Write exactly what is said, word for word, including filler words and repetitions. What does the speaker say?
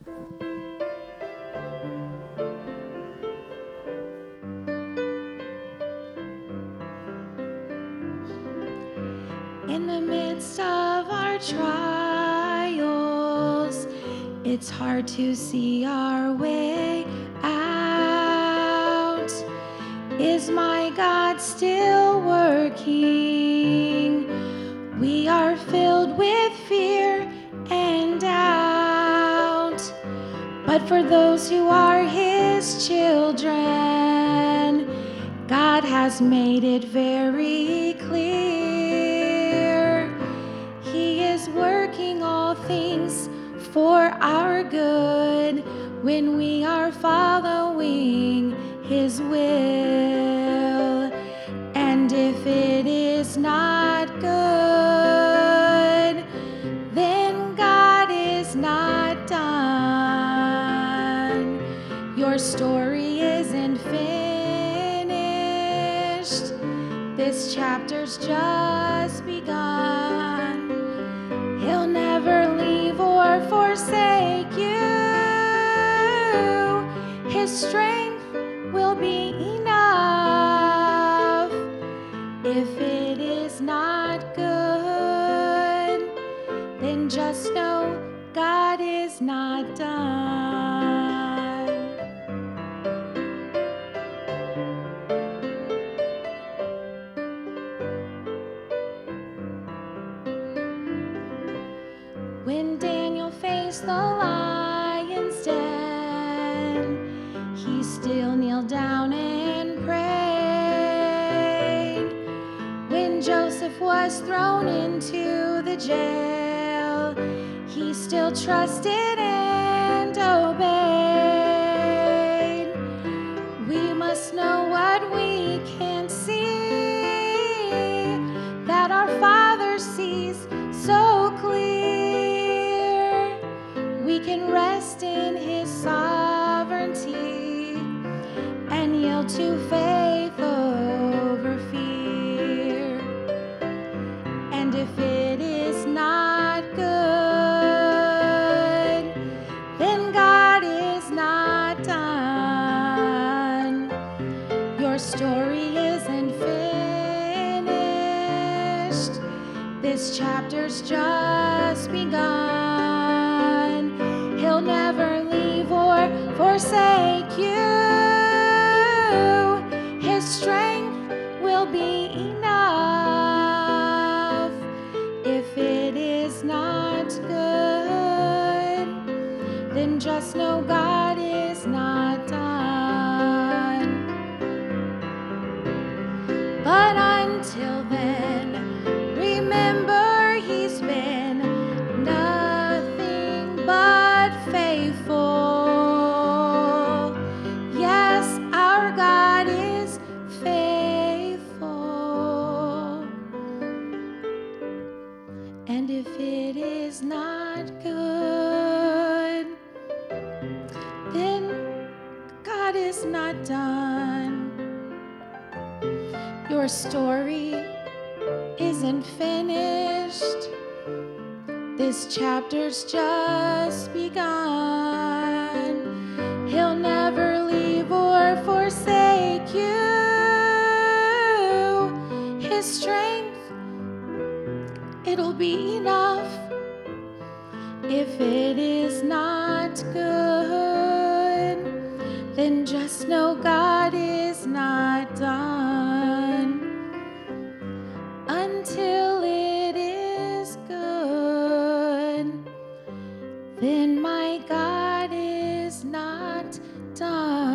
In the midst of our trials, it's hard to see our way out. Is my God still working? We are filled with fear and doubt. But for those who are His children, God has made it very clear. He is working all things for our good when we are following His will. And if it is not good, then God is not done. Your story isn't finished. This chapter's just begun. He'll never leave or forsake you. His strength will be enough. If it is not good, then just know God is not done. When Daniel faced the lion's den, he still kneeled down and prayed. When Joseph was thrown into the jail, he still trusted and obeyed. We must know what we can't see, that our Father sees so clear. We can rest in His sovereignty and yield to faith over fear. And if it is not good, then God is not done. Your story isn't finished. This chapter's just begun. He'll never leave or forsake you. His strength will be enough. If it is not good, then just know God is not done. But until then, remember He's been nothing but faithful. Yes, our God is faithful. And if it is not good, then God is not done. Your story isn't finished. This chapter's just begun. He'll never leave or forsake you. His strength, it'll be enough. If it is not good, then just know God is not done until it is good. Then my God is not done.